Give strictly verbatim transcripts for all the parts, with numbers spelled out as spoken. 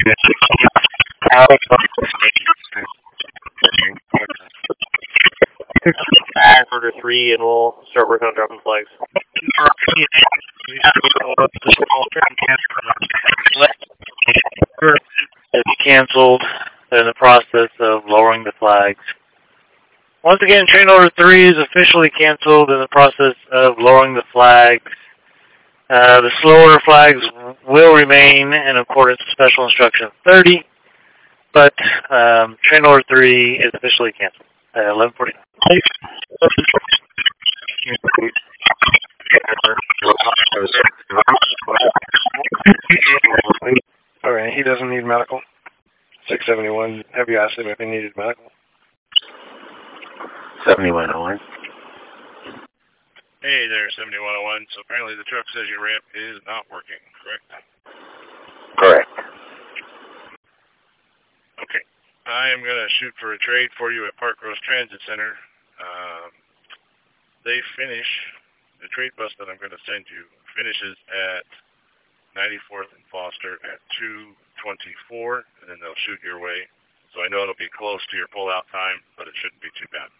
Order three, and we'll start working on dropping flags. It's canceled. They're in the process of lowering the flags. Once again, train order three is officially canceled in the process of lowering the flags. Uh, the slow order flags will remain in accordance with Special Instruction thirty, but um, train order three is officially canceled at eleven forty-nine. Alright, he doesn't need medical. six seventy-one, have you asked him if he needed medical? seventy-one oh one. Hey there, seventy-one oh one. So apparently the truck says your ramp is not working, correct? Correct. Okay. I am going to shoot for a trade for you at Park Rose Transit Center. Um, they finish, the trade bus that I'm going to send you finishes at ninety-fourth and Foster at two twenty-four, and then they'll shoot your way. So I know it'll be close to your pull-out time, but it shouldn't be too bad.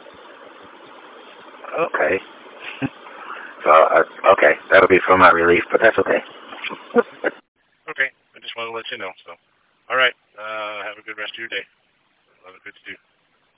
Okay. So, uh, okay, that'll be for my relief, but that's okay. Okay, I just want to let you know. So, all right, uh, have a good rest of your day. Have a good stew.